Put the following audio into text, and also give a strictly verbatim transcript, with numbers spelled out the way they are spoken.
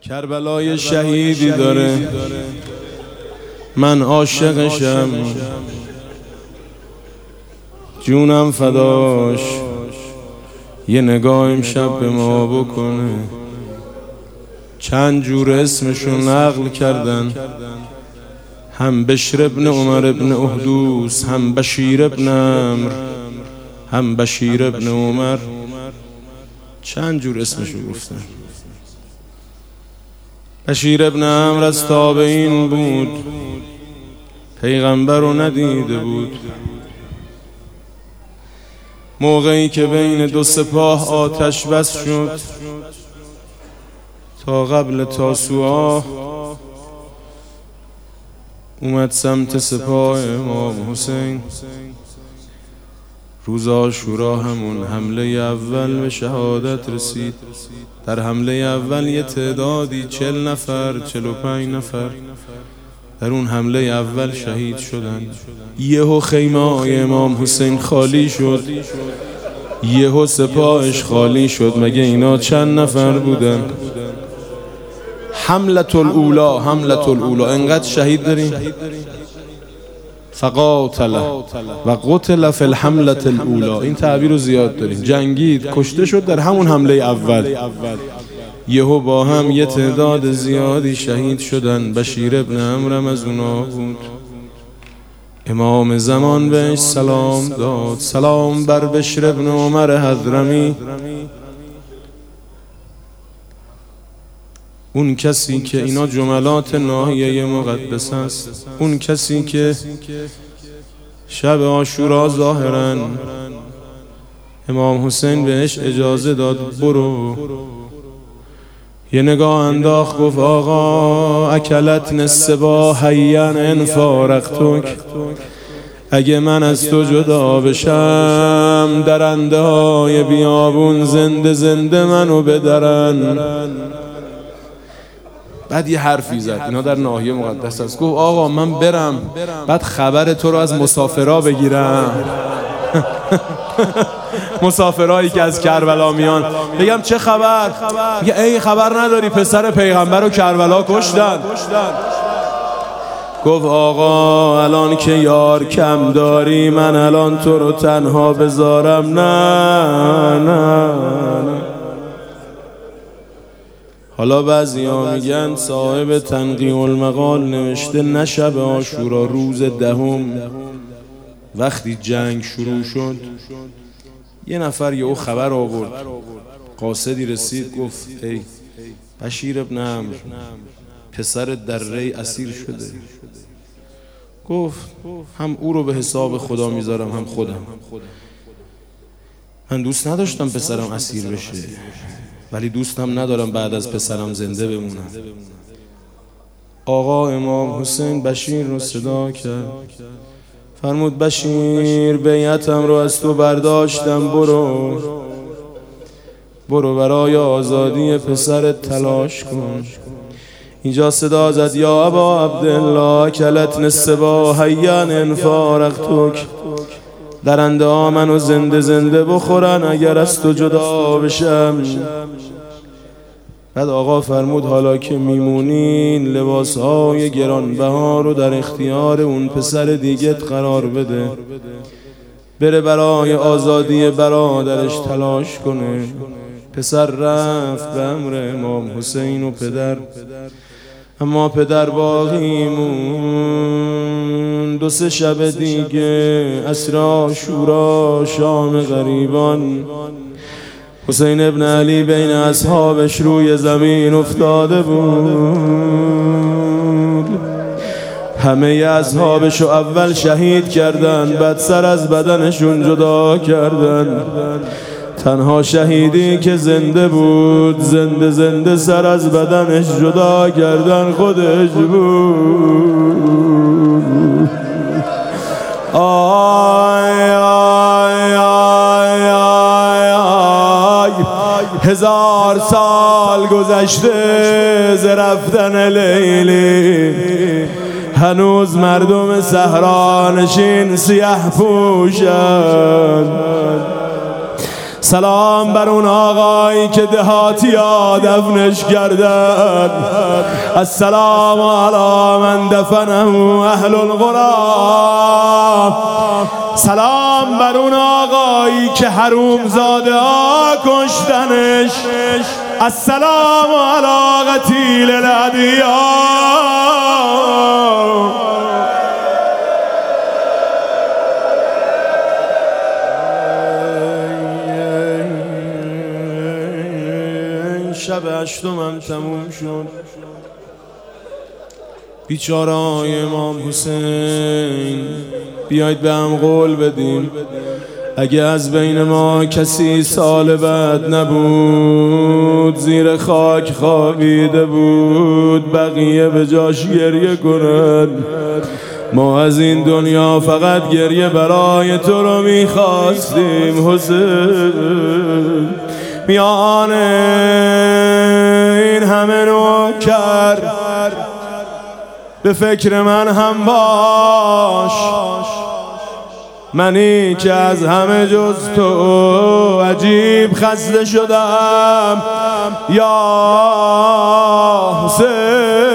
کربلای شهیدی داره، من عاشقشم، جونم فداش. یه نگاه امشب به ما بکنه. چند جور اسمشون نقل کردن، هم بشر ابن عمر ابن احدوس، هم بشیر ابن عمرو، هم بشیر ابن عمر. چند جور اسمشون گفتن. بشیر ابن عمرو از تابعین بود، پیغمبر رو ندیده بود. موقعی که بین دو سپاه آتش بس شد تا قبل تاسوعا، اومد سمت سپاه امام حسین. روز عاشورا همون حمله اول به شهادت رسید. در حمله اول یه تعدادی چل نفر چل و پنج نفر در اون حمله اول شهید شدن. یهو خیمه های امام حسین خالی شد، یهو سپاهش خالی شد. مگه اینا چند نفر بودن؟ حملت الاولا، حملت الاولا. انقدر شهید داریم. فقاتل و قتل فی الحملة الاولا. این تعبیر رو زیاد داریم. جنگید، کشته شد در همون حمله اول. یهو با هم یه تعداد زیادی شهید شدن. بشیر ابن عمرو از اونا بود. امام زمان بهش سلام داد. سلام بر بشر ابن عمر حضرمی، اون کسی که اینا جملات ناحیه مقدس است، اون کسی که شب عاشورا ظاهرا امام حسین بهش اجازه داد برو. یه نگاه انداخت، گفت آقا اکلت نسبا حیان ان فارقتک. اگه من از تو جدا بشم، درنده های بیابون زنده زنده منو بدرن. بعد یه حرفی زد، اینا در ناحیه مقدس است. گفت آقا من برم، بعد خبر تو رو از مسافرها بگیرم. مسافرهایی که از کربلا میان، بگم چه خبر؟ میگه ای خبر نداری پسر پیغمبر رو کربلا کشتن. گفت آقا الان که یار کم داری، من الان تو رو تنها بذارم؟ نه نه نه. حالا بعضی ها میگن صاحب تنقیح المقال نوشته نه شب عاشورا، روز دهم وقتی جنگ شروع شد، یه نفر یهو خبر آورد، قاصدی رسید گفت ای بشیر ابن عمرو پسر دره اسیر شده. گفت هم او رو به حساب خدا میذارم هم خودم. من دوست نداشتم پسرم اسیر بشه، ولی دوستم ندارم بعد از پسرم زنده بمونم. آقا امام حسین بشیر رو صدا کرد، فرمود بشیر بیعتم رو از تو برداشتم، برو برو برای آزادی پسرت تلاش کن. اینجا صدا زد یا ابا عبدالله کلت نسبا حیان ان فارقتک. درنده ها منو زنده زنده بخورن اگر از تو جدا بشم. بعد آقا فرمود حالا که میمونین، لباس های گرانبها رو در اختیار اون پسر دیگت قرار بده، بره برای آزادی برادرش تلاش کنه. پسر رفت به امر امام حسین و پدر، اما پدر باقی مون. دو سه شب دیگه عصر عاشورا، شام غریبان، حسین ابن علی بین اصحابش روی زمین افتاده بود. همه اصحابشو اول شهید کردن، بعد سر از بدنشون جدا کردن. تنها شهیدی که زنده بود، زنده زنده سر از بدنش جدا کردن خودش بود. آی آی آی آی آی. هزار سال گذشته ز رفتن لیلی، هنوز مردم صحرا نشین سیاه پوشن. سلام بر اون آقایی که دهاتی ها دفنش کردن. السلام علی من دفنه اهل القرى. سلام بر اون آقایی که حروم زاده ها کشتنش. السلام علی قتیل الادیان. شب هشتمم تموم شد. بیچاره‌های امام حسین، بیایید به هم قول بدیم اگه از بین ما کسی سال بعد نبود، زیر خاک خوابیده بود، بقیه به جاش گریه کنن. ما از این دنیا فقط گریه برای تو رو میخواستیم حسین. میان این همه نوکر به فکر من هم باش، منی که از همه جز تو عجیب خسته شدم یا حسین.